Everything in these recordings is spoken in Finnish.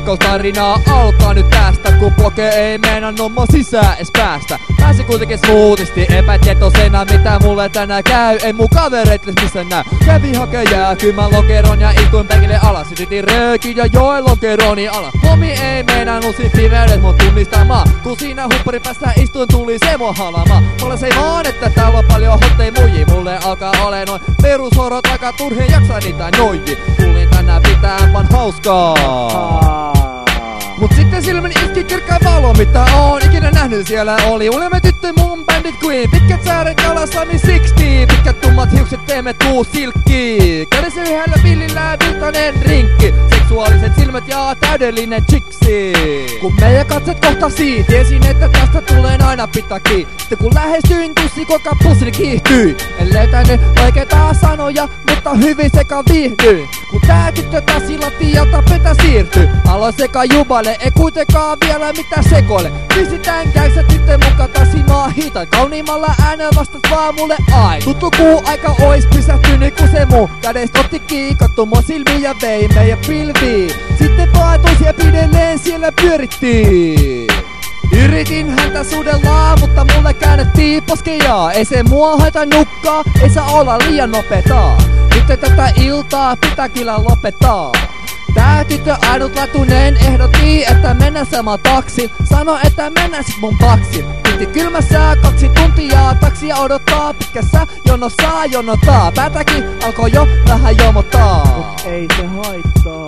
rakkaustarinaa alkaa nyt tästä, kun bloke ei meinannut mua sisään ees päästä. Pääsin kuitenkin smoothisti epätietoisena, mitä mulle tänään käy. Ei mun kavereitles missä näy. Kävin hakee jääkymän lokeron ja istuin penkille alas. Sytytin röökin ja join lokeroni ala. Homi ei meinannut siinä pimeydet mun tunnistamaan. Kun siinä hupparin päästä istuin, tuli se mua halaamaan. Mulle se ei vaan, että täällä on paljon hottei muji. Mulle alkaa ole noin perushorot aika turhien jaksaa niitä noji. Tulin tänään pitää vaan hauskaa. Mut sitten silmäni iski kirkkaa valo, mitä oon ikinä nähnyt siellä oli. Olemme tyttö mun bandit queen, pitkät sääret jalassa niin 60. Pitkät tummat hiukset teemme tuu silkki. Kädessä yhdellä villillä virtainen rinkki. Seksuaaliset silmät ja täydellinen chiksi. Kun meidän katset kohtasi, tiesin että tästä tulee aina pitää kiinni. Sitten kun lähestyin, tussi koko pussini kiihtyi. En löytänyt oikeita sanoja, mutta hyvin sekä viihdyin. Kun tää tyttö tassi lattialta pötä siirtyi. Aloin sekä jubaile, ei kuitenkaan vielä mitään sekoile. Pisitään käysä tyttö mukaan tasimaan hitaan. Kauniimmalla äänellä vastas vaan mulle ai. Tuttu kuu aika ois pysähtynyt kun se muu. Kädest otti kiinni, katso mua silmiin ja vei meidän pilviin. Sitten vaatuisi ja pidelleen siellä pyörittiin. Yritin häntä sudella, mutta mulle käännettiin poskejaa. Ei se mua haita nukkaa, ei saa olla liian nopeeta. Nyt tätä iltaa pitää kyllä lopettaa. Tää tyttö ainutlaatuinen ehdotti, että mennään sama taksi. Sano, että mennään sit mun baksi. Piti kylmässä 2 tuntia, taksia odottaa. Pitkässä jonossa jonottaa. Päätäkin alkoi jo vähän jomottaa. Mut ei se haittaa.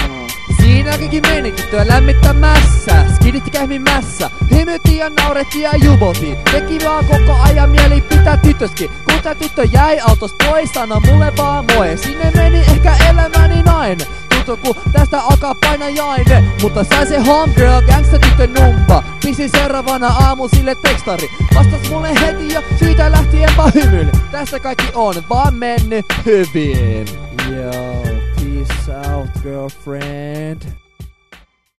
Siinäkin meni tyttöä lämmittämässä. Skidit kähmimässä. Hymytiin ja naurettiin ja jubotiin. Teki vaan koko ajan mieli pitää tytöskin. Kun tää tyttö jäi autosta pois, sano mulle vaan moi. Sinne meni ehkä elämäni nainen. Kun tästä alkaa painajainen. Mutta sai se homegirl gangsta tyttö numpa. Pisi seuraavana aamu sille tekstari. Vastas mulle heti ja siitä lähtien vaan hymyili. Tässä kaikki on vaan mennyt hyvin. Yo, peace out girlfriend.